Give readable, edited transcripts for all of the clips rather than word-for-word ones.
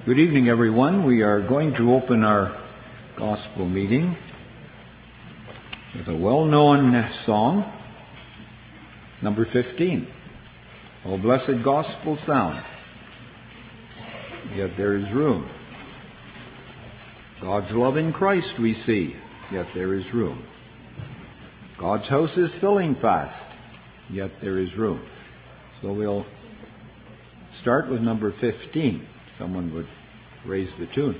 Good evening, everyone. We are going to open our gospel meeting with a well-known song, number 15. O blessed gospel sound, yet there is room. God's love in Christ we see, yet there is room. God's house is filling fast, yet there is room. So we'll start with number 15. Someone would raise the tune.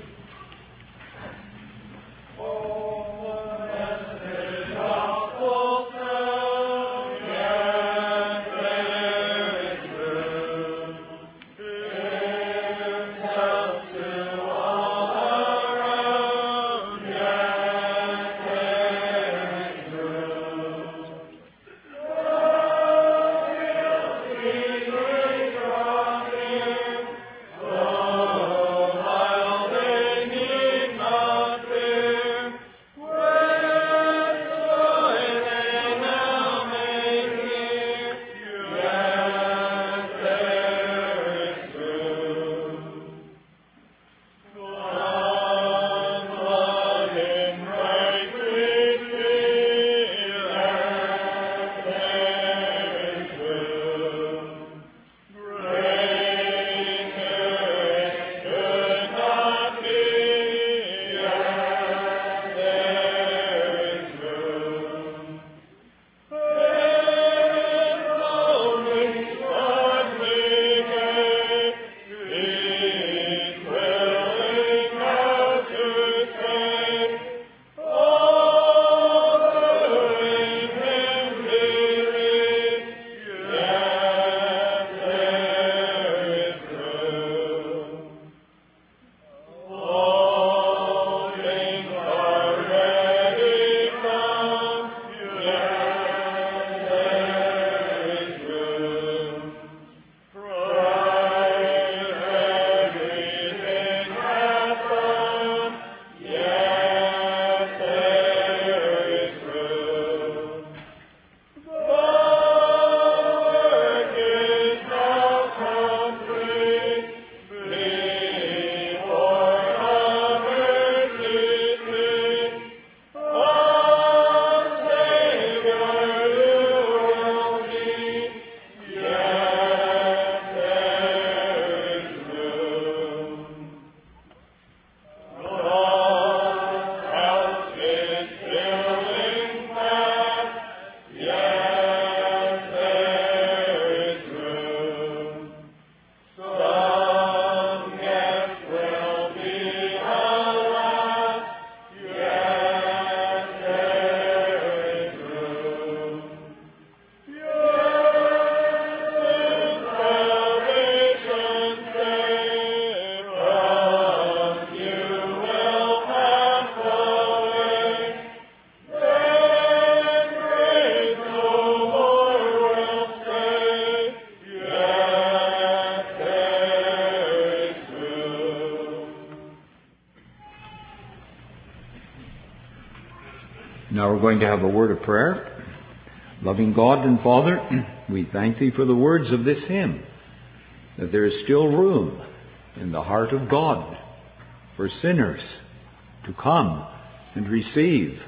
Now we're going to have a word of prayer. Loving God and Father, we thank Thee for the words of this hymn, that there is still room in the heart of God for sinners to come and receive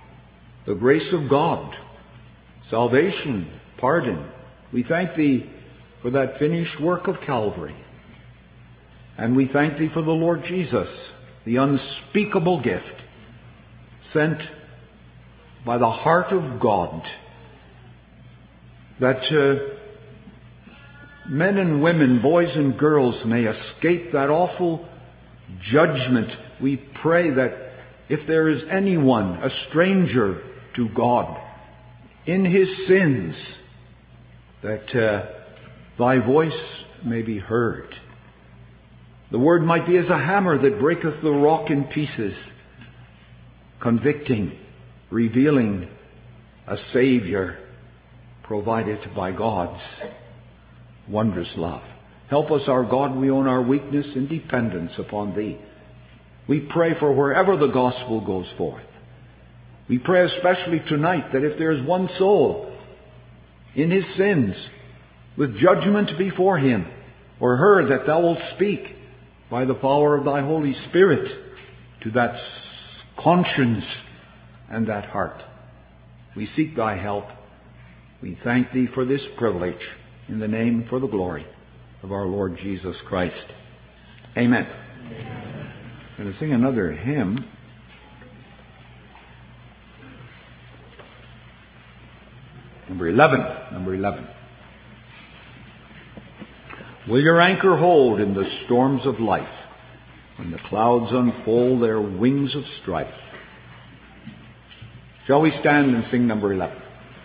the grace of God, salvation, pardon. We thank Thee for that finished work of Calvary. And we thank Thee for the Lord Jesus, the unspeakable gift sent by the heart of God, that men and women, boys and girls may escape that awful judgment. We pray that if there is anyone, a stranger to God, in his sins, that Thy voice may be heard. The word might be as a hammer that breaketh the rock in pieces, convicting, revealing a Savior provided by God's wondrous love. Help us, our God. We own our weakness and dependence upon Thee. We pray for wherever the gospel goes forth. We pray especially tonight that if there is one soul in his sins with judgment before him or her, that Thou wilt speak by the power of thy Holy Spirit to that conscience and that heart. We seek thy help. We thank thee for this privilege in the name and for the glory of our Lord Jesus Christ. Amen. I'm going to sing another hymn. Number 11. Will your anchor hold in the storms of life when the clouds unfold their wings of strife? Shall we stand and sing number 11?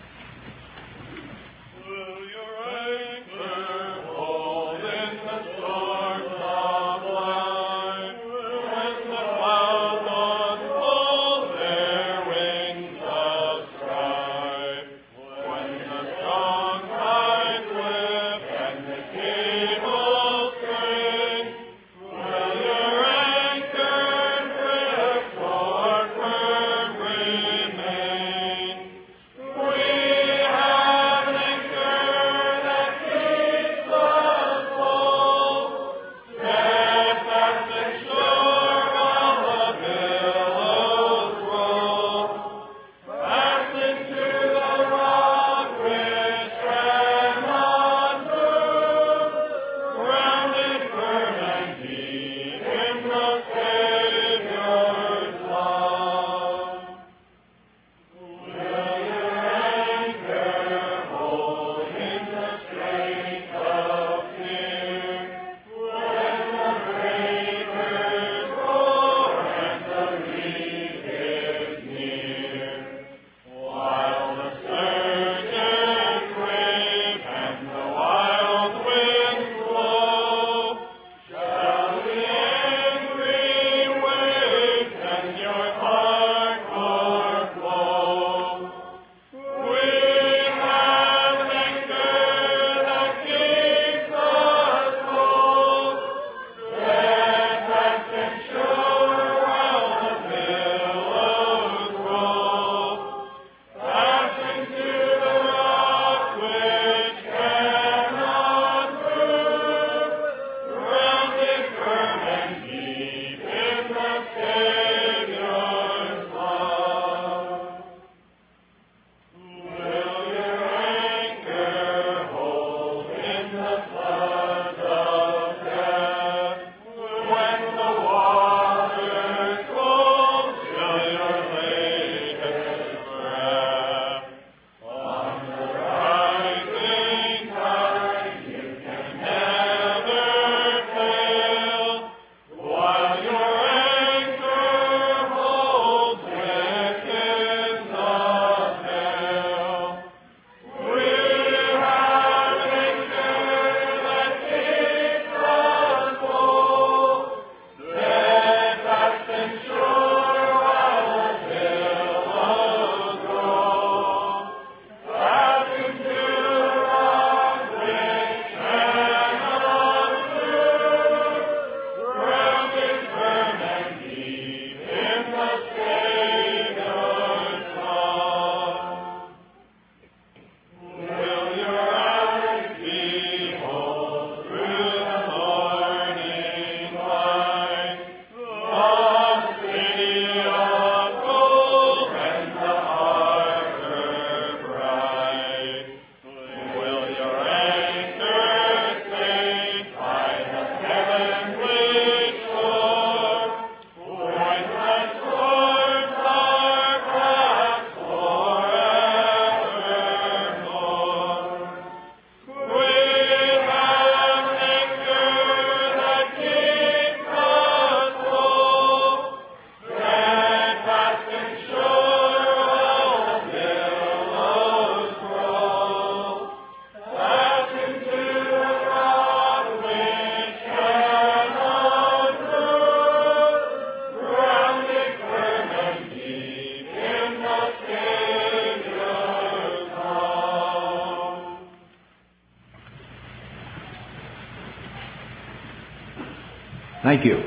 Thank you.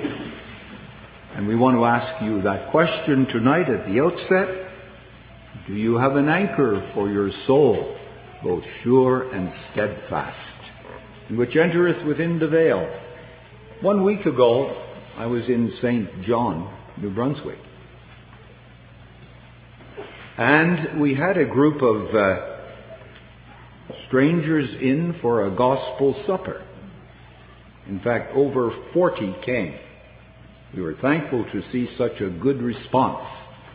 And we want to ask you that question tonight at the outset. Do you have an anchor for your soul, both sure and steadfast, and which entereth within the veil, 1 week ago, I was in St. John, New Brunswick. And we had a group of strangers in for a gospel supper. In fact, over 40 came. We were thankful to see such a good response.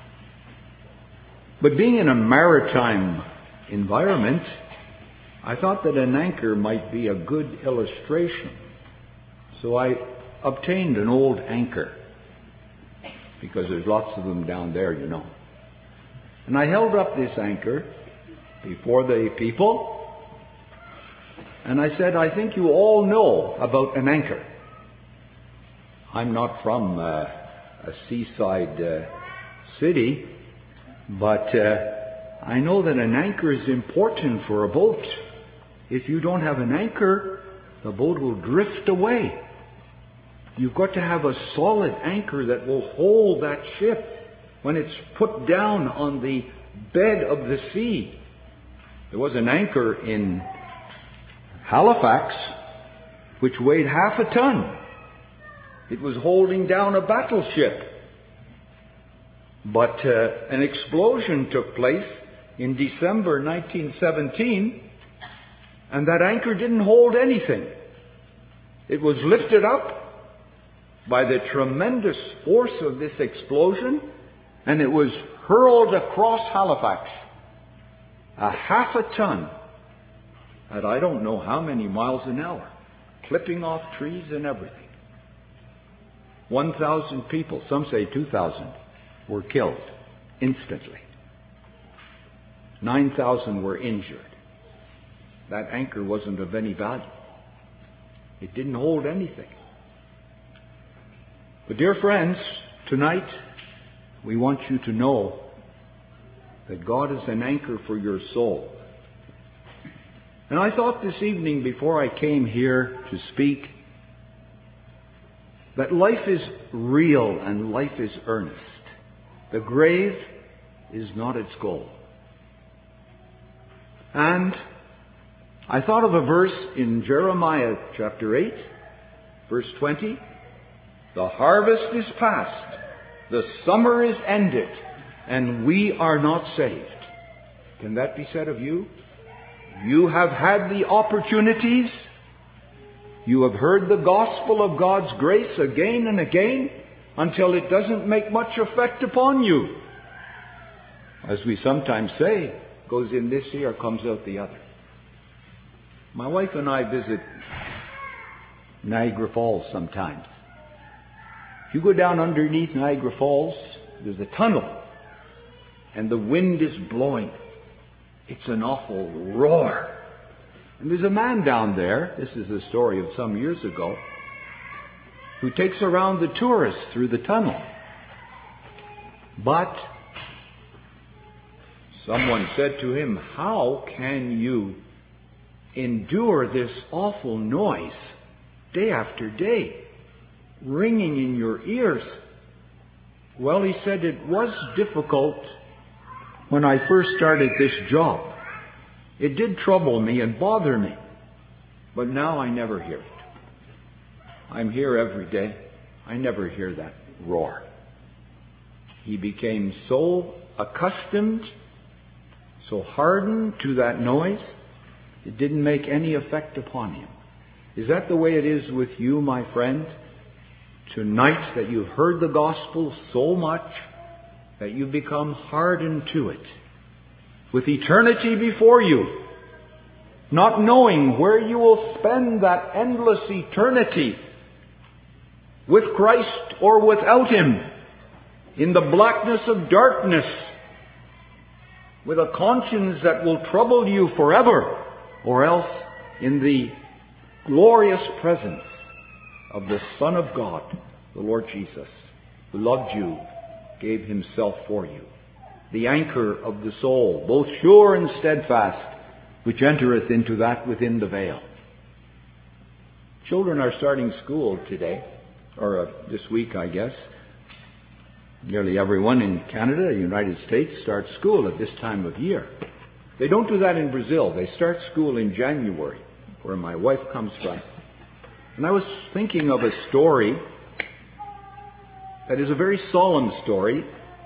But being in a maritime environment, I thought that an anchor might be a good illustration. So I obtained an old anchor, because there's lots of them down there, you know. And I held up this anchor before the people, and I said, I think you all know about an anchor. I'm not from a seaside city, but I know that an anchor is important for a boat. If you don't have an anchor, the boat will drift away. You've got to have a solid anchor that will hold that ship when it's put down on the bed of the sea. There was an anchor in Halifax which weighed half a ton. It was holding down a battleship. But an explosion took place in December 1917, and that anchor didn't hold anything. It was lifted up by the tremendous force of this explosion, and it was hurled across Halifax, a half a ton, at I don't know how many miles an hour, clipping off trees and everything. 1,000 people, some say 2,000, were killed instantly. 9,000 were injured. That anchor wasn't of any value. It didn't hold anything. But dear friends, tonight we want you to know that God is an anchor for your soul. And I thought this evening before I came here to speak that life is real and life is earnest. The grave is not its goal. And I thought of a verse in Jeremiah chapter 8, verse 20. The harvest is past, the summer is ended, and we are not saved. Can that be said of you? You have had the opportunities. You have heard the gospel of God's grace again and again until it doesn't make much effect upon you. As we sometimes say, goes in this ear, comes out the other. My wife and I visit Niagara Falls sometimes. If you go down underneath Niagara Falls, there's a tunnel, and the wind is blowing. It's an awful roar. And there's a man down there, this is a story of some years ago, who takes around the tourists through the tunnel. But someone said to him, how can you endure this awful noise day after day, ringing in your ears? Well, he said, it was difficult when I first started this job. It did trouble me and bother me, but now I never hear it. I'm here every day. I never hear that roar. He became so accustomed, so hardened to that noise, it didn't make any effect upon him. Is that the way it is with you, my friend? Tonight that you've heard the gospel so much that you become hardened to it, with eternity before you, not knowing where you will spend that endless eternity, with Christ or without Him, in the blackness of darkness, with a conscience that will trouble you forever, or else in the glorious presence of the Son of God, the Lord Jesus, who loved you, gave Himself for you, the anchor of the soul, both sure and steadfast, which entereth into that within the veil. Children are starting school today, or this week, I guess. Nearly everyone in Canada, the United States, starts school at this time of year. They don't do that in Brazil. They start school in January, where my wife comes from. And I was thinking of a story that is a very solemn story.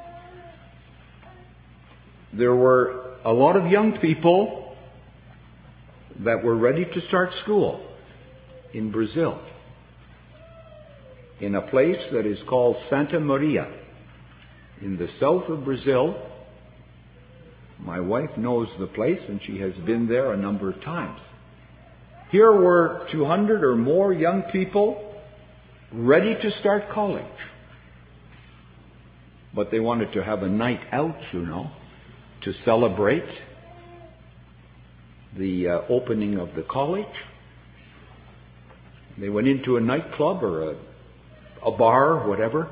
There were a lot of young people that were ready to start school in Brazil, in a place that is called Santa Maria, in the south of Brazil. My wife knows the place, and she has been there a number of times. Here were 200 or more young people ready to start college. But they wanted to have a night out, to celebrate the opening of the college. They went into a nightclub or a bar, whatever,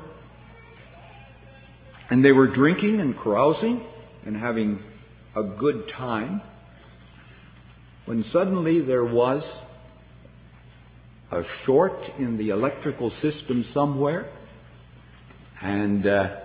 and they were drinking and carousing and having a good time, when suddenly there was a short in the electrical system somewhere, and the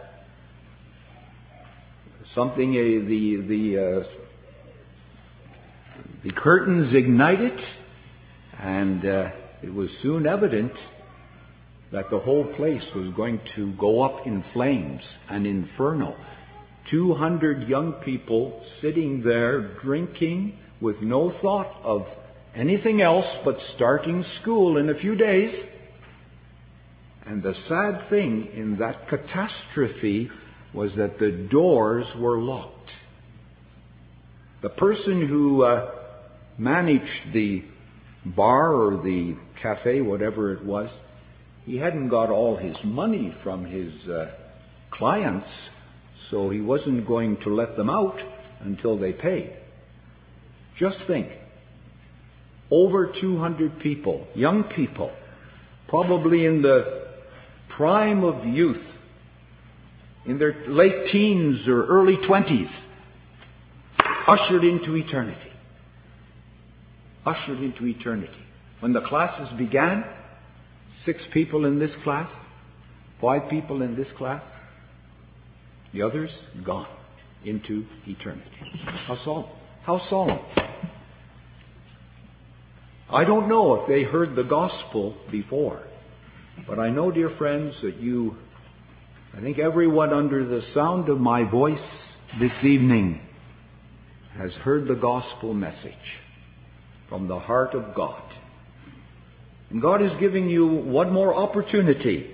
curtains ignited, and it was soon evident that the whole place was going to go up in flames, an inferno. 200 young people sitting there drinking with no thought of anything else but starting school in a few days. And the sad thing in that catastrophe was that the doors were locked. The person who managed the bar or the cafe, whatever it was, he hadn't got all his money from his clients, so he wasn't going to let them out until they paid. Just think, over 200 people, young people, probably in the prime of youth, in their late teens or early 20s, ushered into eternity. Ushered into eternity. When the classes began, 6 people in this class, 5 people in this class, the others gone into eternity. How solemn. How solemn. I don't know if they heard the gospel before, but I know, dear friends, that I think everyone under the sound of my voice this evening has heard the gospel message from the heart of God. And God is giving you one more opportunity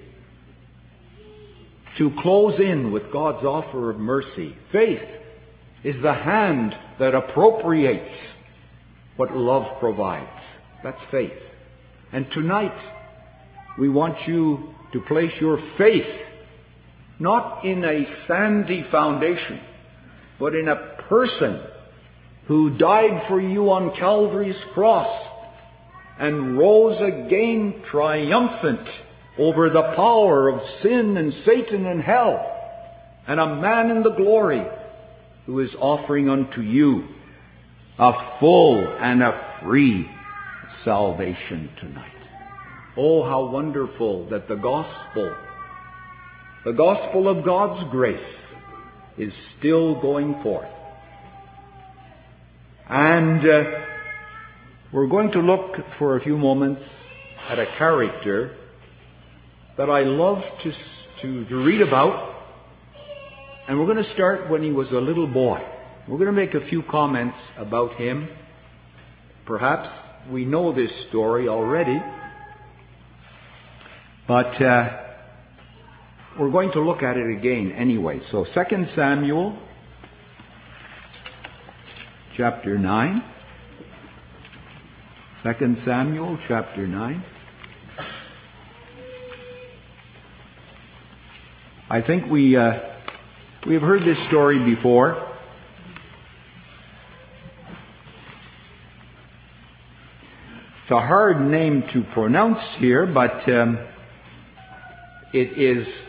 to close in with God's offer of mercy. Faith is the hand that appropriates what love provides. That's faith. And tonight, we want you to place your faith not in a sandy foundation, but in a person who died for you on Calvary's cross and rose again triumphant over the power of sin and Satan and hell, and a man in the glory who is offering unto you a full and a free salvation tonight. Oh, how wonderful that the gospel of God's grace is still going forth. And we're going to look for a few moments at a character that I love to read about. And we're going to start when he was a little boy. We're going to make a few comments about him. Perhaps we know this story already, but we're going to look at it again anyway. So 2 Samuel chapter 9. 2 Samuel chapter 9. I think we've heard this story before. It's a hard name to pronounce here, but it is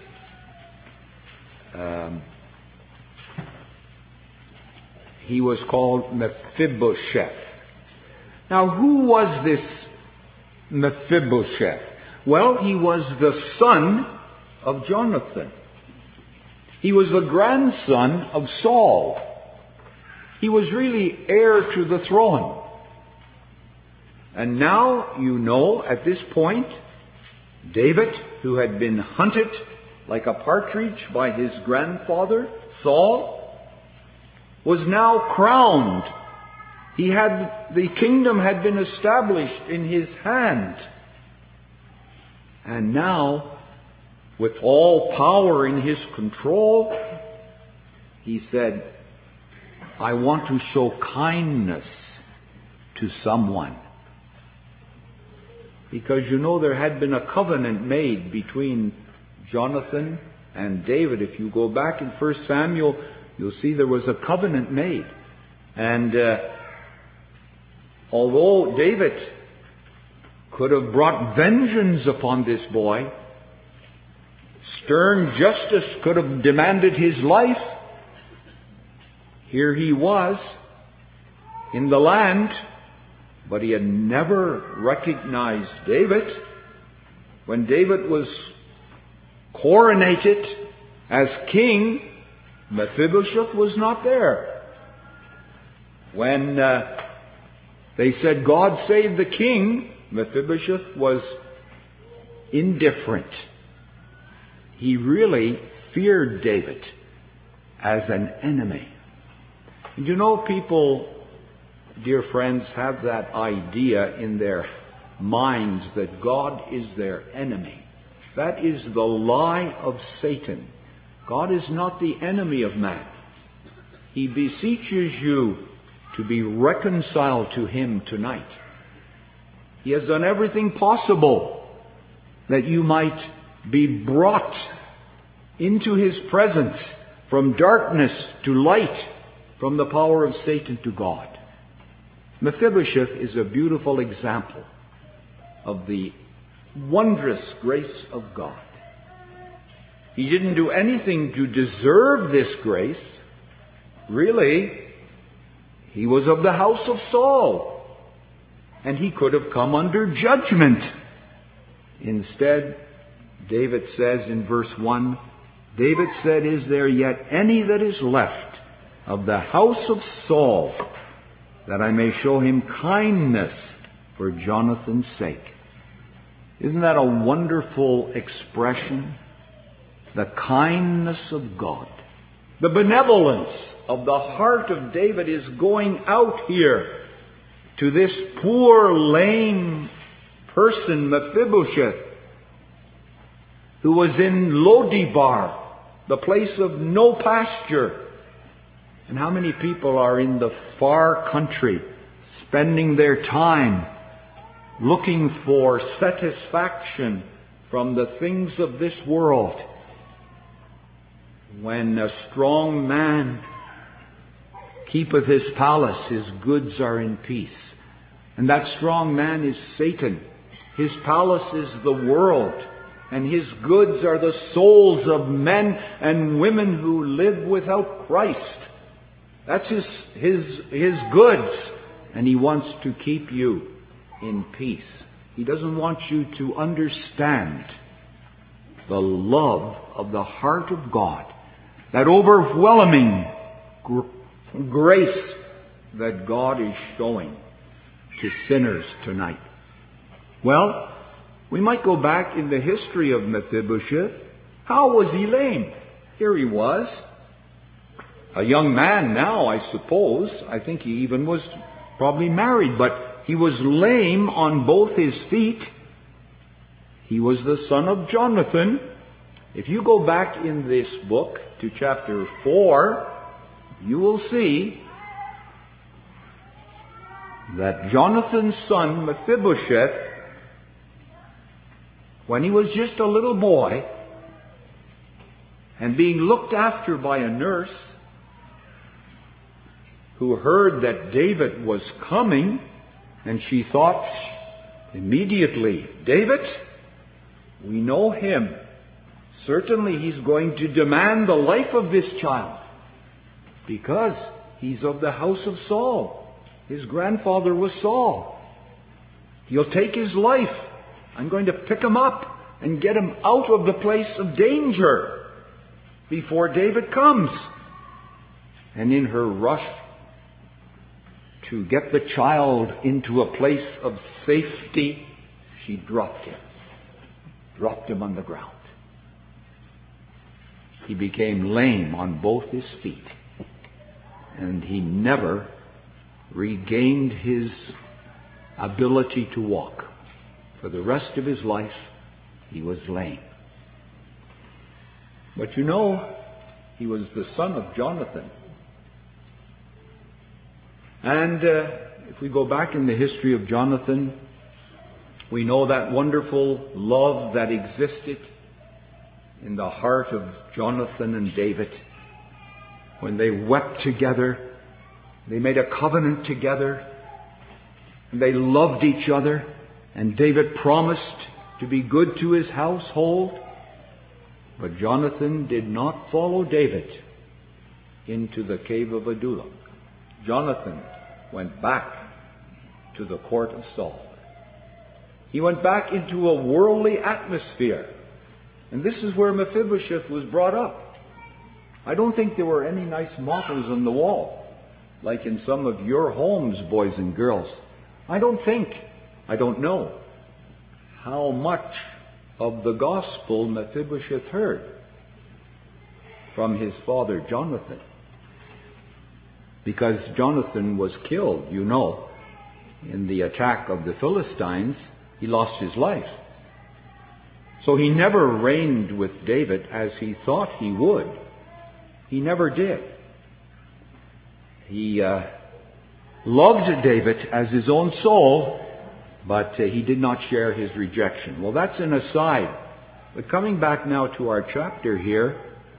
he was called Mephibosheth. Now, who was this Mephibosheth? Well, he was the son of Jonathan. He was the grandson of Saul. He was really heir to the throne. And now you know at this point, David, who had been hunted like a partridge by his grandfather, Saul, was now crowned. The kingdom had been established in his hand. And now, with all power in his control, he said, I want to show kindness to someone. Because you know there had been a covenant made between Jonathan and David. If you go back in 1 Samuel, you'll see there was a covenant made. And although David could have brought vengeance upon this boy, stern justice could have demanded his life, here he was in the land, but he had never recognized David. When David was coronated as king, Mephibosheth was not there. When they said, God save the king, Mephibosheth was indifferent. He really feared David as an enemy. And you know, people, dear friends, have that idea in their minds that God is their enemy. That is the lie of Satan. God is not the enemy of man. He beseeches you to be reconciled to him tonight. He has done everything possible that you might be brought into his presence from darkness to light, from the power of Satan to God. Mephibosheth is a beautiful example of the wondrous grace of God. He didn't do anything to deserve this grace. Really, he was of the house of Saul, and he could have come under judgment. Instead, David says in verse 1, David said, is there yet any that is left of the house of Saul, that I may show him kindness for Jonathan's sake? Isn't that a wonderful expression? The kindness of God. The benevolence of the heart of David is going out here to this poor, lame person, Mephibosheth, who was in Lodibar, the place of no pasture. And how many people are in the far country spending their time looking for satisfaction from the things of this world? When a strong man keepeth his palace, his goods are in peace. And that strong man is Satan. His palace is the world, and his goods are the souls of men and women who live without Christ. That's his goods, and he wants to keep you in peace. He doesn't want you to understand the love of the heart of God, that overwhelming grace that God is showing to sinners tonight. Well, we might go back in the history of Mephibosheth. How was he lame? Here he was, a young man now, I suppose. I think he even was probably married, but he was lame on both his feet. He was the son of Jonathan. If you go back in this book to chapter 4, you will see that Jonathan's son, Mephibosheth, when he was just a little boy and being looked after by a nurse who heard that David was coming, and she thought immediately, David, we know him. Certainly he's going to demand the life of this child because he's of the house of Saul. His grandfather was Saul. He'll take his life. I'm going to pick him up and get him out of the place of danger before David comes. And in her rush to get the child into a place of safety, she dropped him on the ground. He became lame on both his feet, and he never regained his ability to walk. For the rest of his life, he was lame. But you know, he was the son of Jonathan. And if we go back in the history of Jonathan, we know that wonderful love that existed in the heart of Jonathan and David. When they wept together, they made a covenant together, and they loved each other, and David promised to be good to his household. But Jonathan did not follow David into the cave of Adullam. Jonathan went back to the court of Saul. He went back into a worldly atmosphere. And this is where Mephibosheth was brought up. I don't think there were any nice mottos on the wall, like in some of your homes, boys and girls. I don't know how much of the gospel Mephibosheth heard from his father Jonathan. Because Jonathan was killed, you know, in the attack of the Philistines. He lost his life. So he never reigned with David as he thought he would. He never did. He loved David as his own soul, but he did not share his rejection. Well, that's an aside. But coming back now to our chapter here,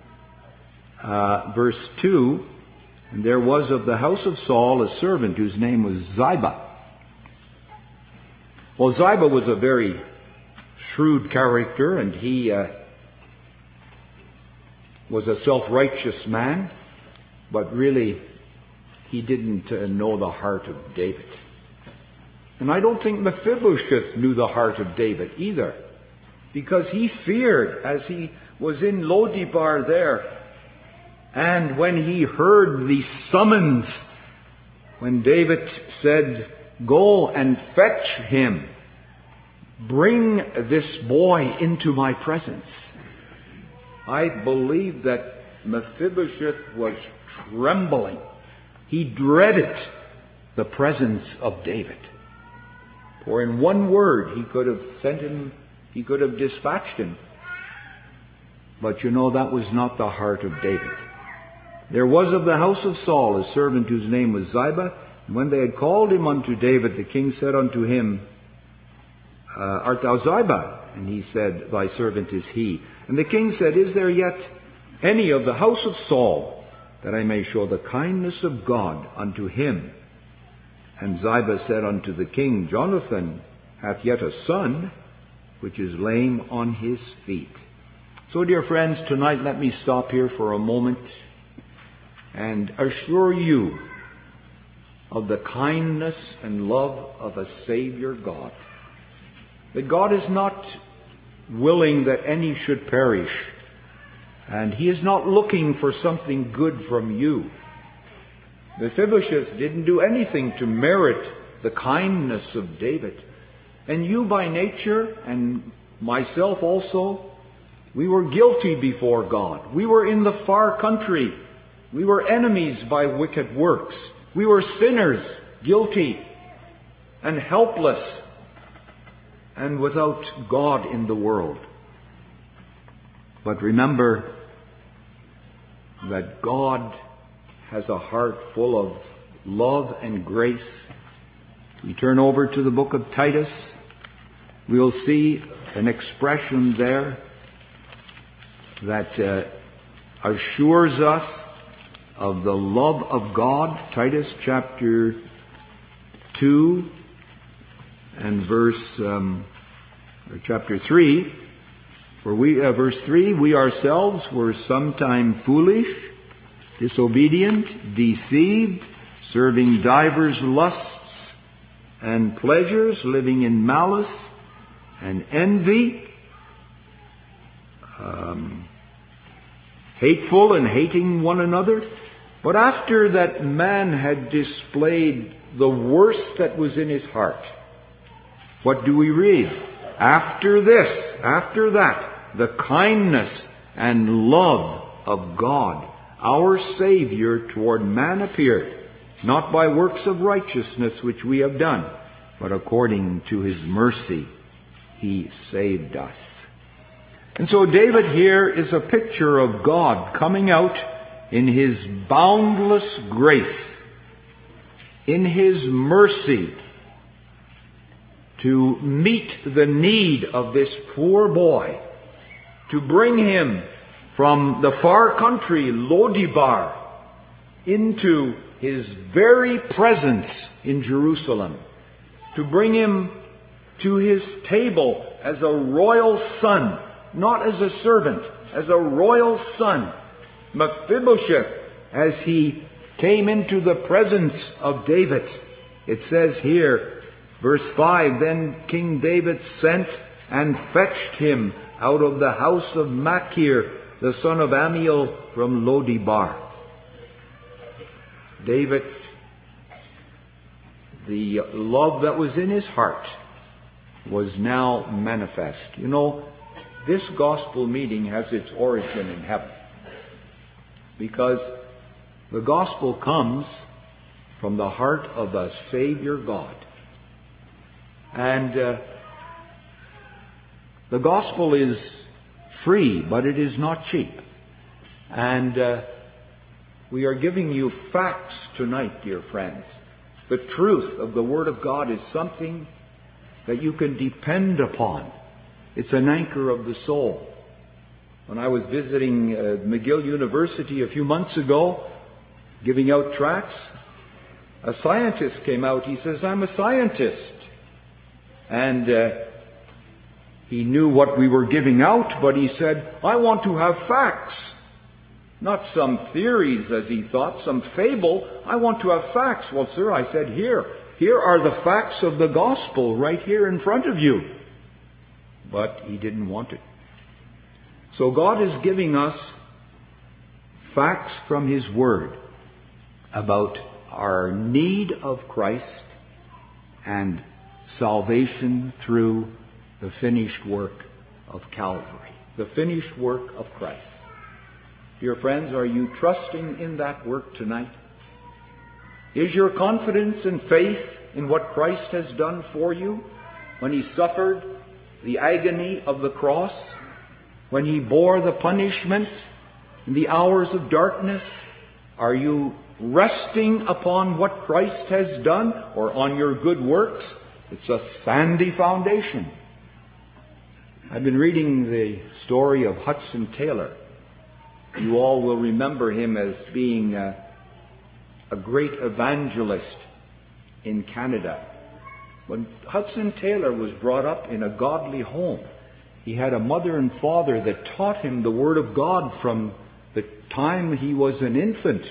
verse 2, and there was of the house of Saul a servant whose name was Ziba. Well, Ziba was a very shrewd character, and he was a self-righteous man, but really he didn't know the heart of David. And I don't think Mephibosheth knew the heart of David either, because he feared as he was in Lodebar there, and when he heard the summons, when David said, "Go and fetch him. Bring this boy into my presence." I believe that Mephibosheth was trembling. He dreaded the presence of David. For in one word, he could have sent him, he could have dispatched him. But you know, that was not the heart of David. There was of the house of Saul a servant whose name was Ziba. And when they had called him unto David, the king said unto him, "Art thou Ziba?" And he said, "Thy servant is he." And the king said, "Is there yet any of the house of Saul, that I may show the kindness of God unto him?" And Ziba said unto the king, "Jonathan hath yet a son, which is lame on his feet." So, dear friends, tonight let me stop here for a moment and assure you of the kindness and love of a Savior God. That God is not willing that any should perish, and He is not looking for something good from you. Mephibosheth didn't do anything to merit the kindness of David. And you by nature, and myself also, we were guilty before God. We were in the far country. We were enemies by wicked works. We were sinners, guilty and helpless and without God in the world. But remember that God has a heart full of love and grace. We turn over to the book of Titus. We'll see an expression there that assures us of the love of God. Titus chapter 2 and chapter 3. Verse 3, "We ourselves were sometime foolish, disobedient, deceived, serving divers lusts and pleasures, living in malice and envy, hateful and hating one another. But after that man had displayed the worst that was in his heart, what do we read? After that, the kindness and love of God, our Savior, toward man appeared, not by works of righteousness which we have done, but according to His mercy He saved us. And so David here is a picture of God coming out in His boundless grace, in His mercy, to meet the need of this poor boy, to bring him from the far country, Lo-debar, into His very presence in Jerusalem, to bring him to His table as a royal son, not as a servant, as a royal son. Mephibosheth, as he came into the presence of David, it says here, verse 5, then King David sent and fetched him out of the house of Machir, the son of Ammiel, from Lo-debar. David, the love that was in his heart was now manifest. You know, this gospel meeting has its origin in heaven, because the gospel comes from the heart of the Savior God. And the gospel is free, but it is not cheap. And we are giving you facts tonight, dear friends. The truth of the Word of God is something that you can depend upon. It's an anchor of the soul. When I was visiting McGill University a few months ago, giving out tracts, a scientist came out. He says, I'm a scientist. And he knew what we were giving out, but he said, I want to have facts. Not some theories, as he thought, some fable. I want to have facts. Well, sir, I said, here are the facts of the gospel right here in front of you. But he didn't want it. So God is giving us facts from His Word about our need of Christ and salvation through the finished work of Calvary, the finished work of Christ. Dear friends, are you trusting in that work tonight? Is your confidence and faith in what Christ has done for you when He suffered the agony of the cross, when He bore the punishment in the hours of darkness? Are you resting upon what Christ has done or on your good works? It's a sandy foundation. I've been reading the story of Hudson Taylor. You all will remember him as being a great evangelist in Canada. When Hudson Taylor was brought up in a godly home, he had a mother and father that taught him the Word of God from the time he was an infant.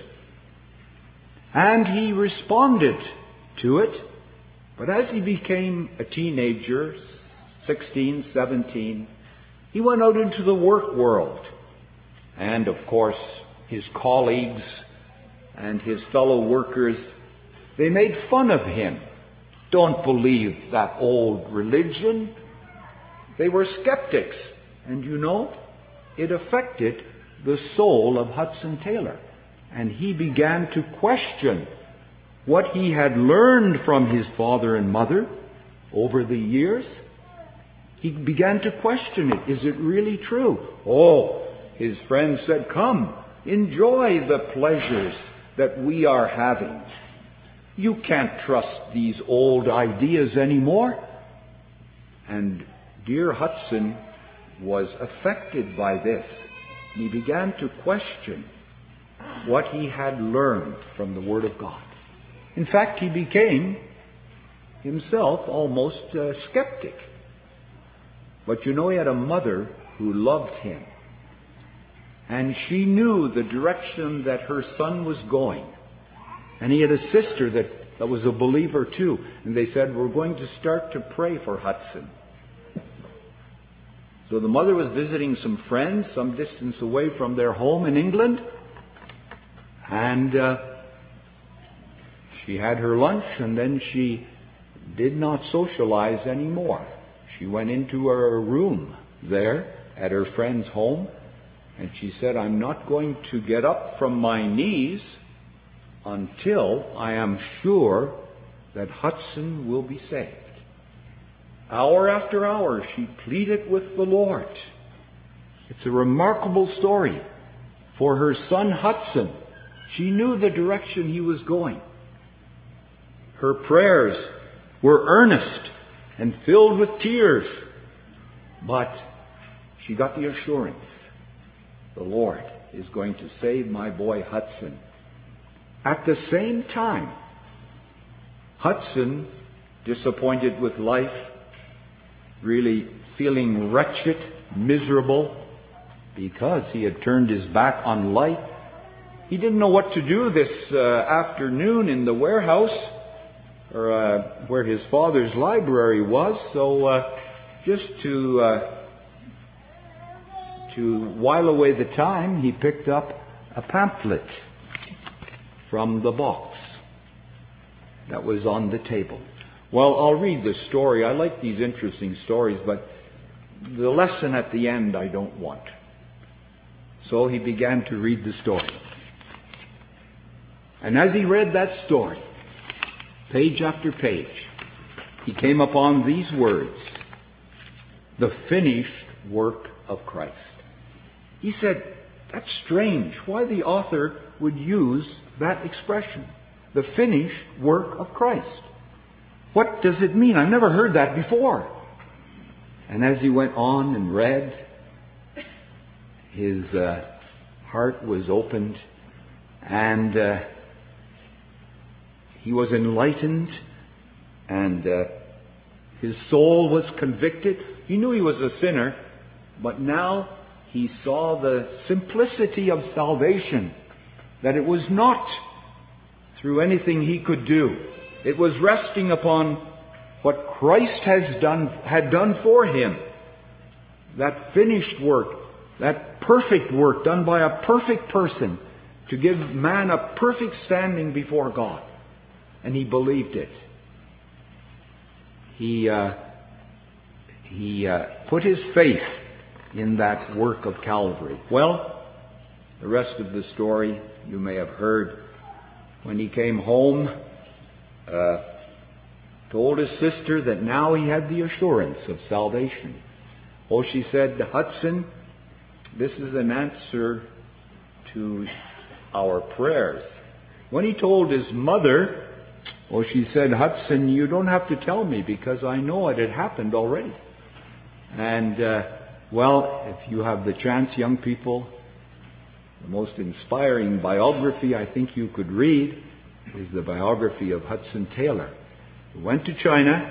And he responded to it. But as he became a teenager, 16, 17, he went out into the work world. And of course, his colleagues and his fellow workers, they made fun of him. Don't believe that old religion. They were skeptics. And you know, it affected the soul of Hudson Taylor. And he began to question what he had learned from his father and mother over the years. He began to question it. Is it really true? Oh, his friends said, come, enjoy the pleasures that we are having. You can't trust these old ideas anymore. And dear Hudson was affected by this. He began to question what he had learned from the Word of God. In fact, he became himself almost a skeptic. But you know, he had a mother who loved him. And she knew the direction that her son was going. And he had a sister that was a believer too. And they said, we're going to start to pray for Hudson. So the mother was visiting some friends some distance away from their home in England. And she had her lunch, and then she did not socialize anymore. She went into her room there at her friend's home, and she said, "I'm not going to get up from my knees until I am sure that Hudson will be saved." Hour after hour, she pleaded with the Lord. It's a remarkable story. For her son Hudson, she knew the direction he was going. Her prayers were earnest and filled with tears, but she got the assurance, the Lord is going to save my boy Hudson. At the same time, Hudson, disappointed with life, really feeling wretched, miserable, because he had turned his back on life. He didn't know what to do this afternoon in the warehouse, or where his father's library was. So just to while away the time, he picked up a pamphlet from the box that was on the table. Well, I'll read the story. I like these interesting stories, but the lesson at the end I don't want. So he began to read the story. And as he read that story, page after page, he came upon these words: the finished work of Christ. He said, that's strange. Why the author would use that expression, the finished work of Christ. What does it mean? I've never heard that before. And as he went on and read, his heart was opened, and he was enlightened, and his soul was convicted. He knew he was a sinner, but now he saw the simplicity of salvation, that it was not through anything he could do. It was resting upon what Christ had done for him. That finished work, that perfect work done by a perfect person to give man a perfect standing before God. And he believed it. He put his faith in that work of Calvary. Well, the rest of the story you may have heard. When he came home, told his sister that now he had the assurance of salvation. Oh, she said, Hudson, this is an answer to our prayers. When he told his mother, oh, she said, Hudson, you don't have to tell me because I know it had happened already. And, well, if you have the chance, young people, the most inspiring biography I think you could read is the biography of Hudson Taylor, who went to China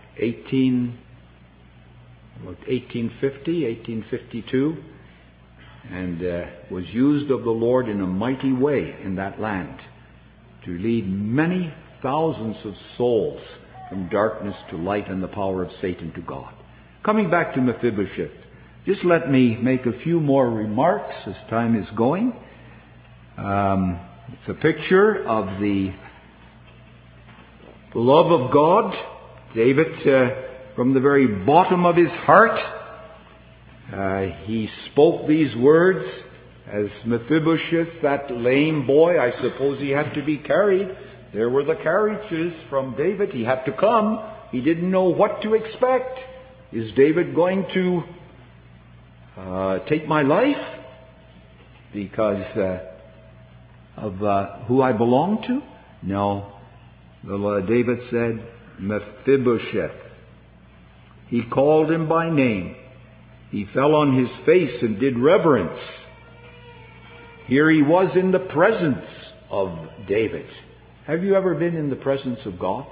1850, 1852, and was used of the Lord in a mighty way in that land to lead many thousands of souls from darkness to light and the power of Satan to God. Coming back to Mephibosheth, just let me make a few more remarks as time is going. It's a picture of the love of God. David, from the very bottom of his heart, he spoke these words as Mephibosheth, that lame boy. I suppose he had to be carried. There were the carriages from David. He had to come. He didn't know what to expect. Is David going to take my life because of who I belong to? No. David said, Mephibosheth. He called him by name. He fell on his face and did reverence. Here he was in the presence of David. Have you ever been in the presence of God?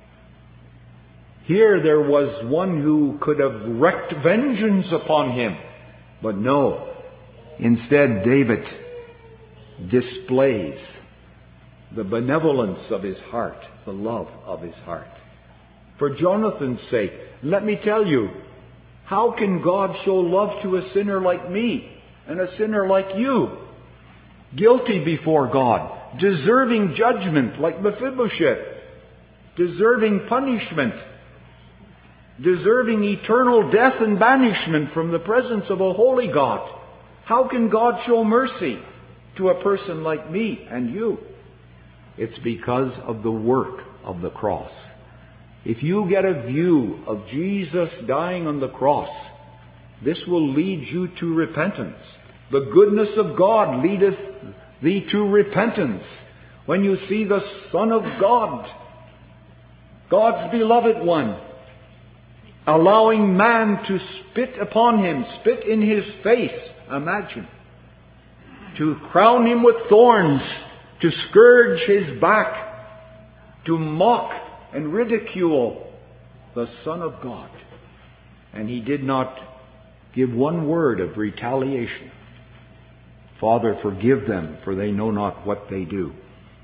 Here there was one who could have wreaked vengeance upon him. But no. Instead, David displays the benevolence of his heart, the love of his heart. For Jonathan's sake, let me tell you, how can God show love to a sinner like me and a sinner like you? guilty before God, deserving judgment like Mephibosheth, deserving punishment, deserving eternal death and banishment from the presence of a holy God. How can God show mercy to a person like me and you? It's because of the work of the cross. If you get a view of Jesus dying on the cross, this will lead you to repentance. The goodness of God leadeth thee to repentance. When you see the Son of God, God's beloved one, allowing man to spit upon him, spit in his face, imagine, to crown him with thorns, to scourge his back, to mock and ridicule the Son of God. And he did not give one word of retaliation. Father, forgive them, for they know not what they do.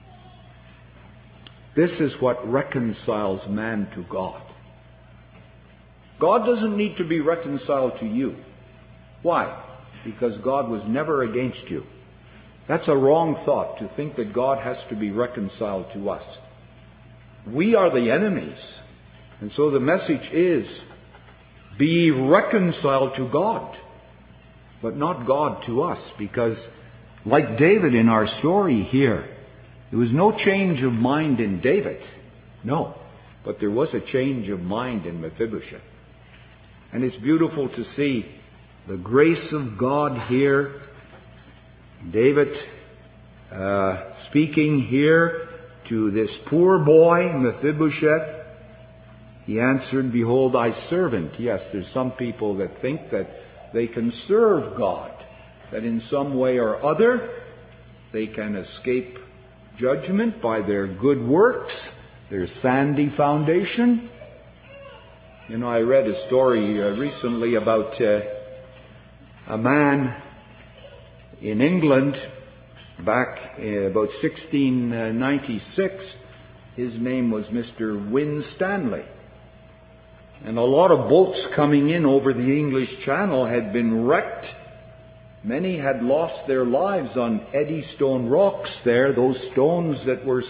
This is what reconciles man to God. God doesn't need to be reconciled to you. Why? Because God was never against you. That's a wrong thought, to think that God has to be reconciled to us. We are the enemies. And so the message is, be reconciled to God, but not God to us. Because, like David in our story here, there was no change of mind in David. No. But there was a change of mind in Mephibosheth. And it's beautiful to see the grace of God here. David speaking here to this poor boy, Mephibosheth. He answered, behold, thy servant. Yes, there's some people that think that they can serve God, that in some way or other they can escape judgment by their good works, their sandy foundation. You know, I read a story recently about a man in England back about 1696. His name was Mr. Winstanley. And a lot of boats coming in over the English Channel had been wrecked. Many had lost their lives on Eddystone rocks there, those stones that were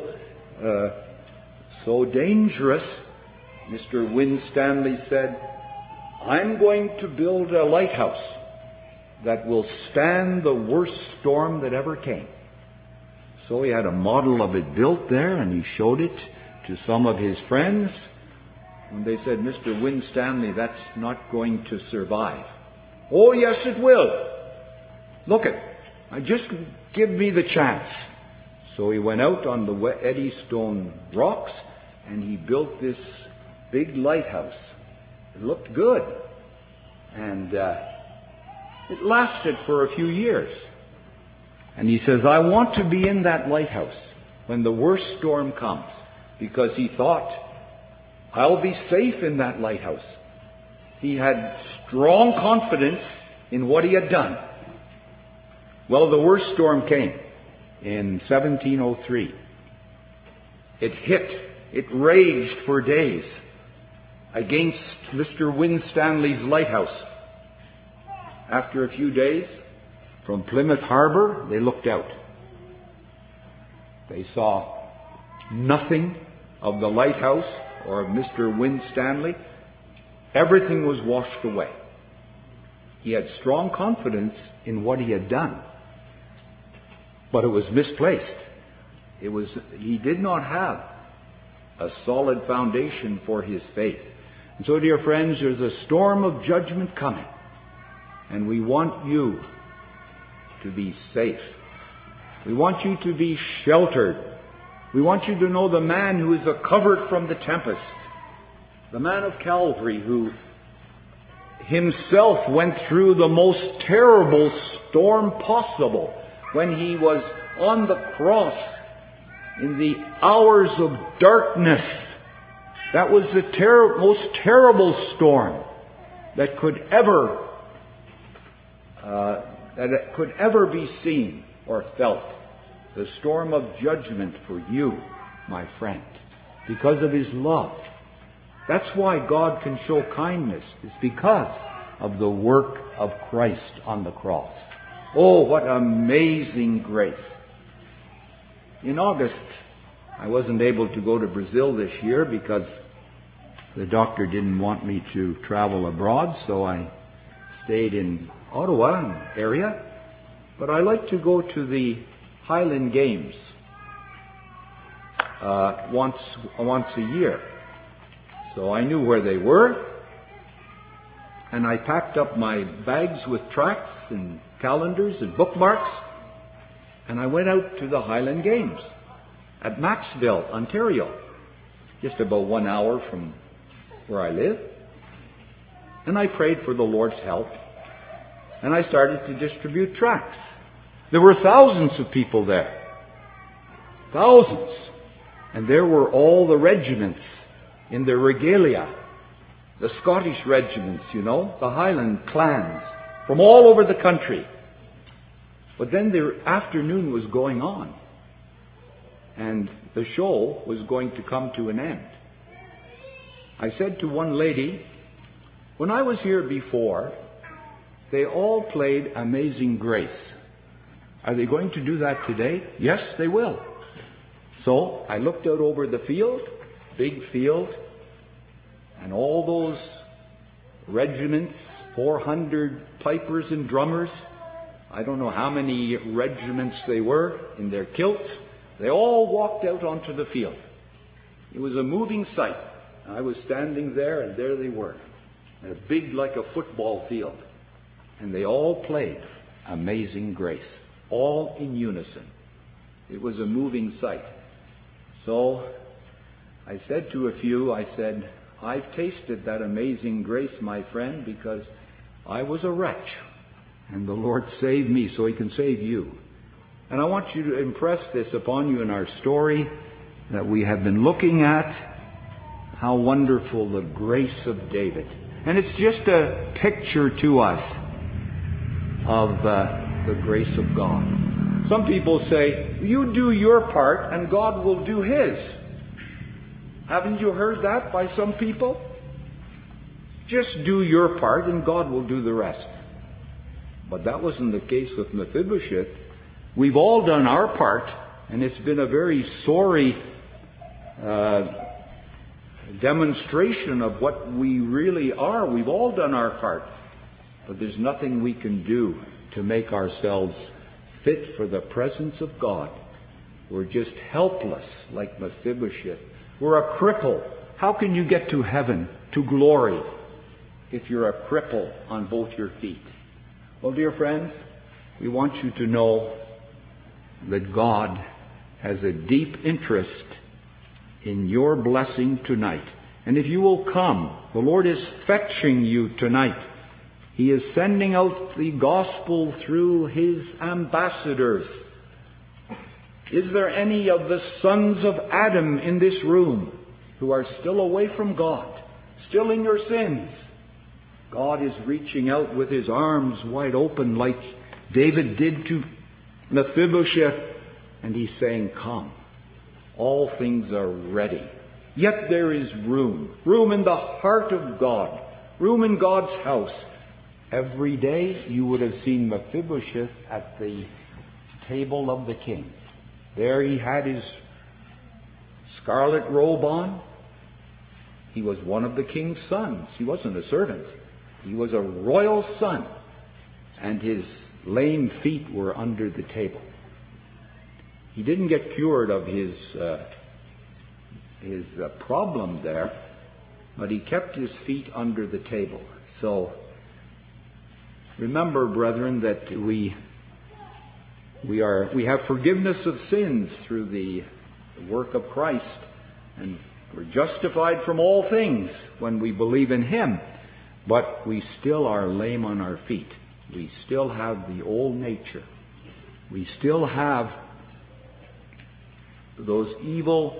so dangerous. Mr. Winstanley said, I'm going to build a lighthouse that will stand the worst storm that ever came. So he had a model of it built there, and he showed it to some of his friends. And they said, Mr. Winstanley, that's not going to survive. Oh, yes, it will. Look it. Just give me the chance. So he went out on the Eddystone rocks, and he built this big lighthouse. It looked good. And it lasted for a few years. And he says, I want to be in that lighthouse when the worst storm comes. Because he thought, I'll be safe in that lighthouse. He had strong confidence in what he had done. Well, the worst storm came in 1703. It hit. It raged for days against Mr. Winstanley's lighthouse. After a few days, from Plymouth Harbor, they looked out. They saw nothing of the lighthouse or of Mr. Winstanley. Everything was washed away. He had strong confidence in what he had done, but it was misplaced. He did not have a solid foundation for his faith. And so, dear friends, there's a storm of judgment coming, and we want you to be safe. We want you to be sheltered. We want you to know the man who is covered from the tempest, the man of Calvary who himself went through the most terrible storm possible when he was on the cross in the hours of darkness. That was the most terrible storm that could ever be seen or felt. The storm of judgment for you, my friend, because of his love. That's why God can show kindness. It's because of the work of Christ on the cross. Oh, what amazing grace. In August, I wasn't able to go to Brazil this year because the doctor didn't want me to travel abroad, so I stayed in Ottawa area. But I like to go to the Highland Games once a year. So I knew where they were, and I packed up my bags with tracts and calendars and bookmarks, and I went out to the Highland Games at Maxville, Ontario, just about 1 hour from where I live. And I prayed for the Lord's help, and I started to distribute tracts. There were thousands of people there. Thousands. And there were all the regiments in their regalia. The Scottish regiments, the Highland clans from all over the country. But then the afternoon was going on, and the show was going to come to an end. I said to one lady, when I was here before, they all played Amazing Grace. Are they going to do that today? Yes, they will. So I looked out over the field, big field, and all those regiments, 400 pipers and drummers, I don't know how many regiments they were in their kilts, they all walked out onto the field. It was a moving sight. I was standing there, and there they were, big like a football field. And they all played Amazing Grace, all in unison. It was a moving sight. So I said to a few, I've tasted that amazing grace, my friend, because I was a wretch, and the Lord saved me so He can save you. And I want you to impress this upon you in our story that we have been looking at, how wonderful the grace of David. And it's just a picture to us of the grace of God. Some people say, you do your part and God will do His. Haven't you heard that by some people? Just do your part and God will do the rest. But that wasn't the case with Mephibosheth. We've all done our part, and it's been a very sorry demonstration of what we really are. We've all done our part. But there's nothing we can do to make ourselves fit for the presence of God. We're just helpless like Mephibosheth. We're a cripple. How can you get to heaven, to glory, if you're a cripple on both your feet? Well, dear friends, we want you to know that God has a deep interest in your blessing tonight. And if you will come, the Lord is fetching you tonight. He is sending out the gospel through His ambassadors. Is there any of the sons of Adam in this room who are still away from God, still in your sins? God is reaching out with His arms wide open like David did to Mephibosheth, and He's saying, come. All things are ready. Yet there is room in the heart of God, room in God's house. Every day you would have seen Mephibosheth at the table of the king. There he had his scarlet robe on. He was one of the king's sons. He wasn't a servant. He was a royal son. And his lame feet were under the table. He didn't get cured of his problem there, but he kept his feet under the table. So remember, brethren, that we have forgiveness of sins through the work of Christ, and we're justified from all things when we believe in Him, but we still are lame on our feet. We still have the old nature. We still have those evil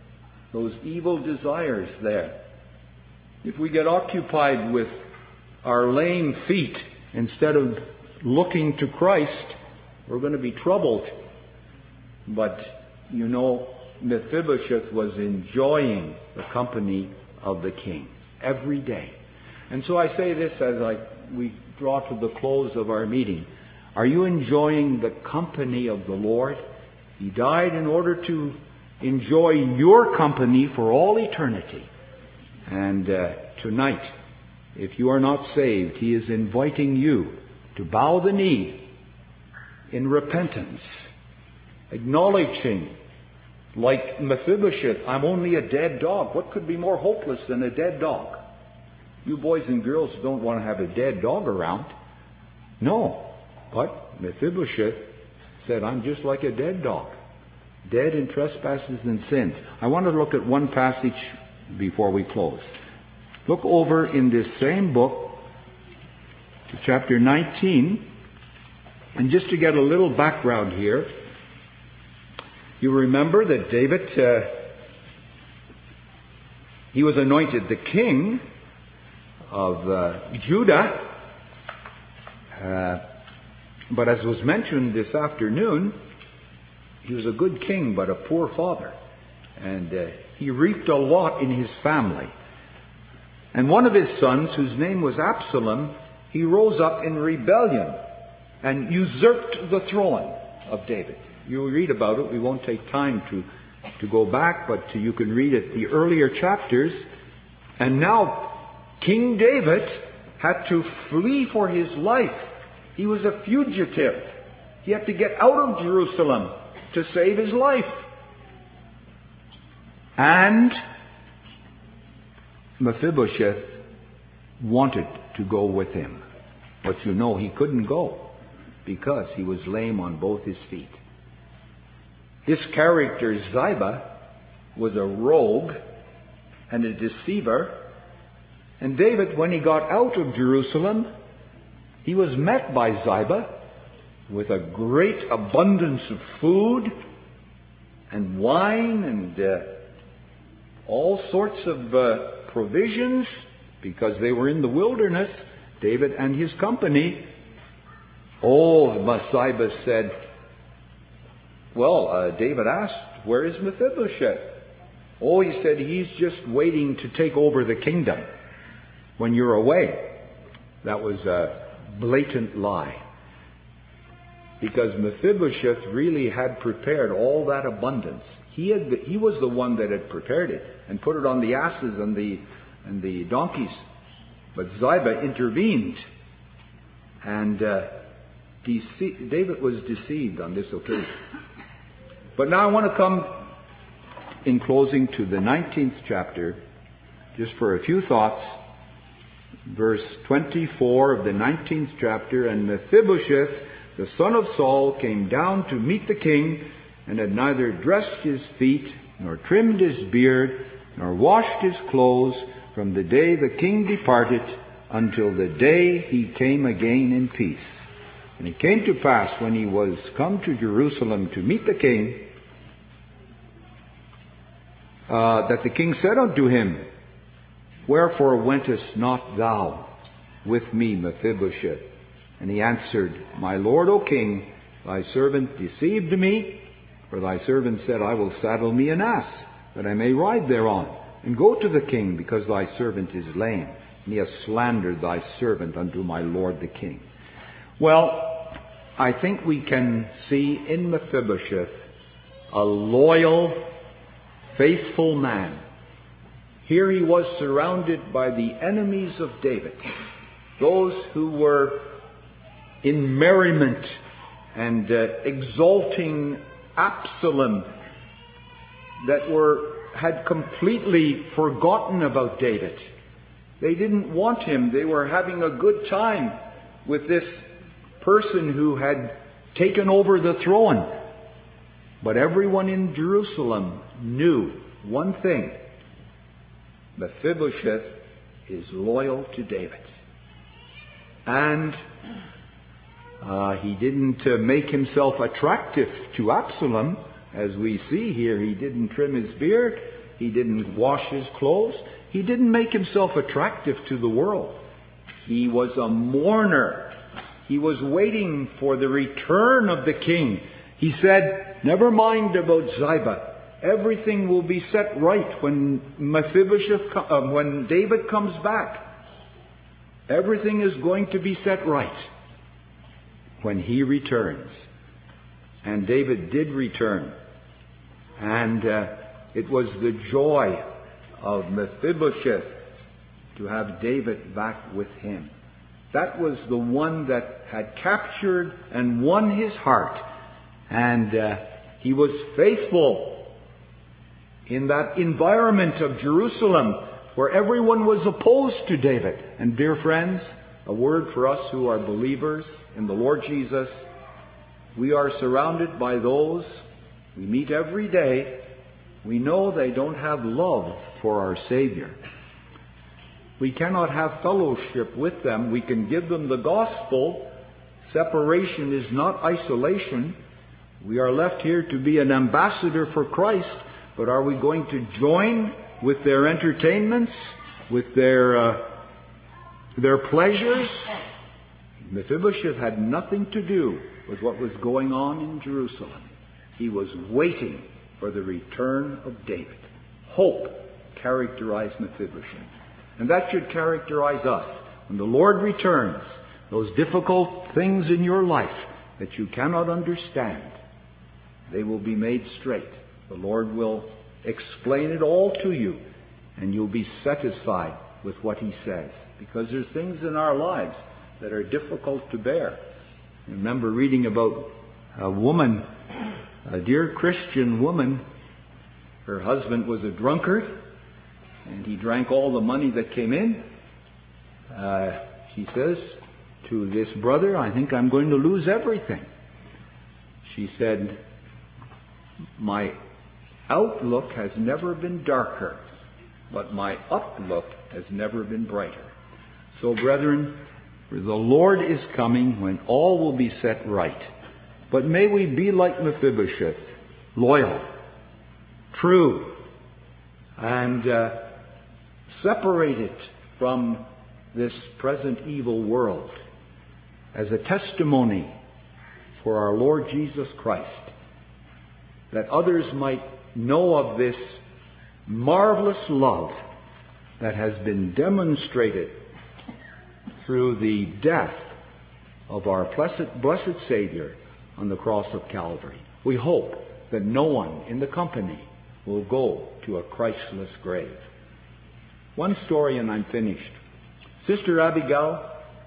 desires there. If we get occupied with our lame feet instead of looking to Christ, we're going to be troubled. But, Mephibosheth was enjoying the company of the king every day. And so I say this as we draw to the close of our meeting. Are you enjoying the company of the Lord? He died in order to enjoy your company for all eternity. And tonight, if you are not saved, He is inviting you to bow the knee in repentance, acknowledging, like Mephibosheth, I'm only a dead dog. What could be more hopeless than a dead dog? You boys and girls don't want to have a dead dog around. No. But Mephibosheth said, I'm just like a dead dog, dead in trespasses and sins. I want to look at one passage before we close. Look over in this same book, to chapter 19, and just to get a little background here, you remember that David, he was anointed the king of Judah, but as was mentioned this afternoon, he was a good king but a poor father, and he reaped a lot in his family. And one of his sons, whose name was Absalom, he rose up in rebellion and usurped the throne of David. You'll read about it. We won't take time to go back, but you can read it, the earlier chapters. And now King David had to flee for his life. He was a fugitive. He had to get out of Jerusalem to save his life. And Mephibosheth wanted to go with him. But you know he couldn't go because he was lame on both his feet. This character, Ziba, was a rogue and a deceiver. And David, when he got out of Jerusalem, he was met by Ziba with a great abundance of food and wine and all sorts of provisions, because they were in the wilderness, David and his company. Oh, Ziba said, David asked, where is Mephibosheth? Oh, he said, he's just waiting to take over the kingdom when you're away. That was a blatant lie. Because Mephibosheth really had prepared all that abundance. He was the one that had prepared it and put it on the asses and the donkeys. But Ziba intervened, and David was deceived on this occasion. But now I want to come, in closing, to the 19th chapter, just for a few thoughts. Verse 24 of the 19th chapter, and Mephibosheth, the son of Saul, came down to meet the king, and had neither dressed his feet, nor trimmed his beard, nor washed his clothes, from the day the king departed until the day he came again in peace. And it came to pass, when he was come to Jerusalem to meet the king, that the king said unto him, Wherefore wentest not thou with me, Mephibosheth? And he answered, My lord, O king, thy servant deceived me, for thy servant said, I will saddle me an ass, that I may ride thereon, and go to the king, because thy servant is lame. And he has slandered thy servant unto my lord the king. Well, I think we can see in Mephibosheth a loyal, faithful man. Here he was surrounded by the enemies of David, those who were in merriment and exalting Absalom, that had completely forgotten about David. They didn't want him. They were having a good time with this person who had taken over the throne. But everyone in Jerusalem knew one thing: Mephibosheth is loyal to David. And he didn't make himself attractive to Absalom. As we see here, he didn't trim his beard. He didn't wash his clothes. He didn't make himself attractive to the world. He was a mourner. He was waiting for the return of the king. He said, never mind about Ziba. Everything will be set right when when David comes back. Everything is going to be set right. when he returns. And David did return. And it was the joy of Mephibosheth to have David back with him. That was the one that had captured and won his heart. And he was faithful in that environment of Jerusalem where everyone was opposed to David. And dear friends, a word for us who are believers in the Lord Jesus. We are surrounded by those we meet every day. We know they don't have love for our Savior. We cannot have fellowship with them. We can give them the gospel. Separation is not isolation. We are left here to be an ambassador for Christ, but are we going to join with their entertainments, with their pleasures? Mephibosheth had nothing to do with what was going on in Jerusalem. He was waiting for the return of David. Hope characterized Mephibosheth. And that should characterize us. When the Lord returns, those difficult things in your life that you cannot understand, they will be made straight. The Lord will explain it all to you, and you'll be satisfied with what He says. Because there's things in our lives that are difficult to bear. I remember reading about a woman, a dear Christian woman. Her husband was a drunkard, and he drank all the money that came in. She says to this brother, I think I'm going to lose everything. She said, my outlook has never been darker, but my uplook has never been brighter. So, brethren, the Lord is coming when all will be set right. But may we be like Mephibosheth, loyal, true, and separated from this present evil world as a testimony for our Lord Jesus Christ, that others might know of this marvelous love that has been demonstrated through the death of our blessed Savior on the cross of Calvary. We hope that no one in the company will go to a Christless grave. One story and I'm finished. Sister Abigail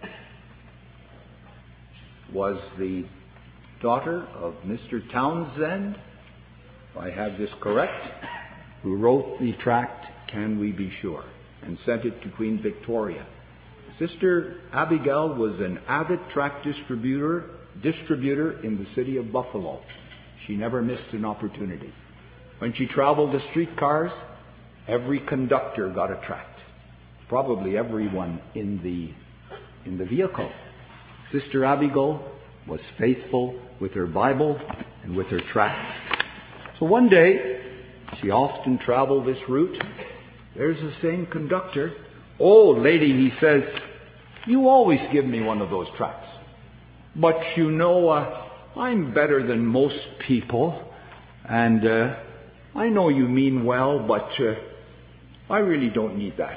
was the daughter of Mr. Townsend, if I have this correct, who wrote the tract, Can We Be Sure, and sent it to Queen Victoria. Sister Abigail was an avid tract distributor in the city of Buffalo. She never missed an opportunity. When she traveled the streetcars, every conductor got a tract. Probably everyone in the vehicle. Sister Abigail was faithful with her Bible and with her tracts. So one day, she often traveled this route. There's the same conductor. Oh, lady, he says, you always give me one of those tracts. But you know, I'm better than most people. And I know you mean well, but I really don't need that.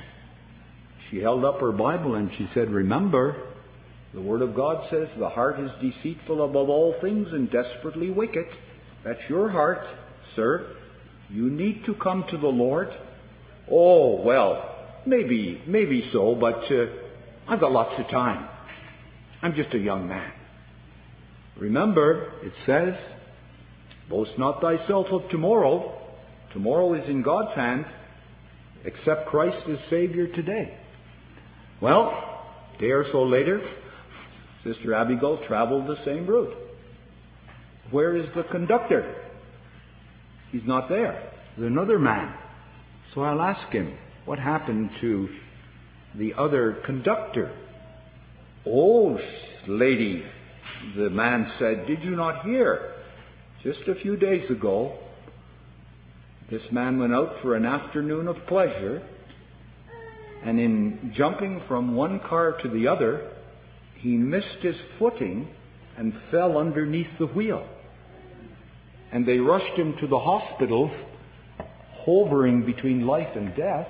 She held up her Bible and she said, remember, the Word of God says the heart is deceitful above all things and desperately wicked. That's your heart, sir. You need to come to the Lord. Oh, well, maybe so, but I've got lots of time. I'm just a young man. Remember, it says, boast not thyself of tomorrow. Tomorrow is in God's hand. Accept Christ as Savior today. Well, a day or so later, Sister Abigail traveled the same route. Where is the conductor? He's not there. There's another man. So I'll ask him, what happened to the other conductor? Oh, lady, the man said, did you not hear? Just a few days ago, this man went out for an afternoon of pleasure, and in jumping from one car to the other, he missed his footing and fell underneath the wheel. And they rushed him to the hospital, hovering between life and death.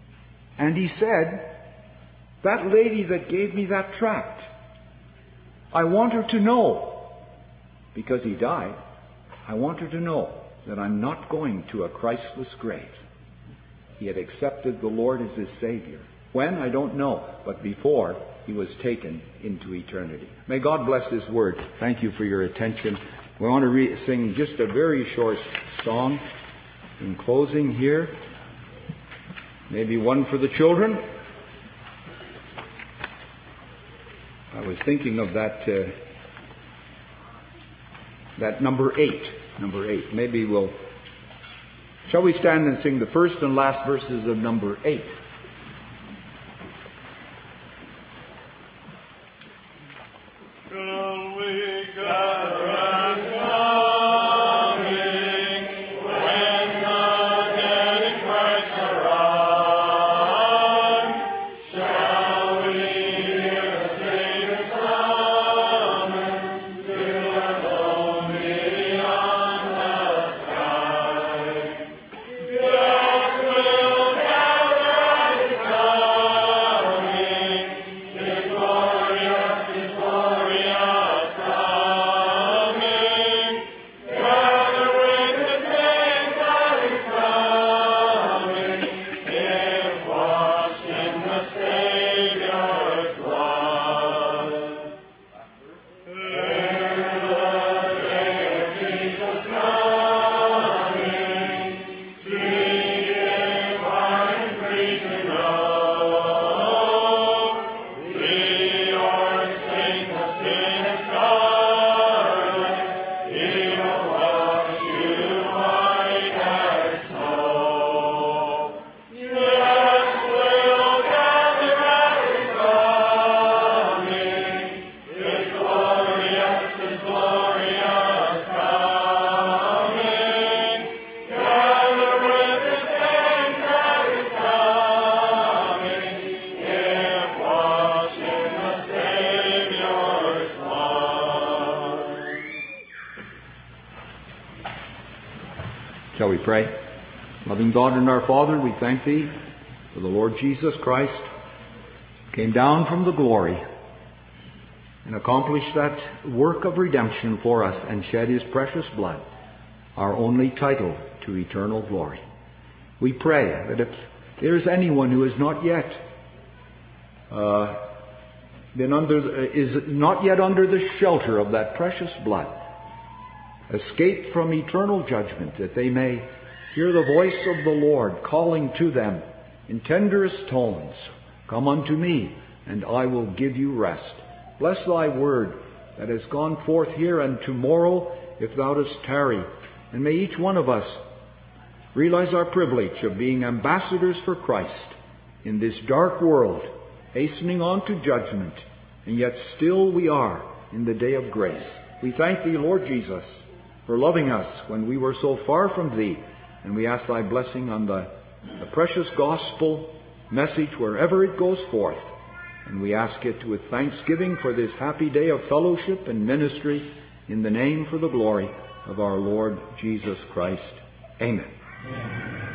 And he said, that lady that gave me that tract, I want her to know, because he died, I want her to know that I'm not going to a Christless grave. He had accepted the Lord as his Savior. When? I don't know, but before he was taken into eternity. May God bless his word. Thank you for your attention. We want to sing just a very short song in closing here. Maybe one for the children. I was thinking of that number 8. Number 8. Maybe shall we stand and sing the first and last verses of number 8? Shall we pray? Loving God and our Father, we thank Thee for the Lord Jesus Christ, who came down from the glory and accomplished that work of redemption for us and shed His precious blood, our only title to eternal glory. We pray that if there is anyone who is not yet is not yet under the shelter of that precious blood, escaped from eternal judgment, that they may hear the voice of the Lord calling to them in tenderest tones, "Come unto me, and I will give you rest." Bless Thy word that has gone forth here and tomorrow, if Thou dost tarry. And may each one of us realize our privilege of being ambassadors for Christ in this dark world, hastening on to judgment, and yet still we are in the day of grace. We thank Thee, Lord Jesus, for loving us when we were so far from Thee, and we ask Thy blessing on the precious gospel message wherever it goes forth. And we ask it with thanksgiving for this happy day of fellowship and ministry, in the name for the glory of our Lord Jesus Christ. Amen. Amen.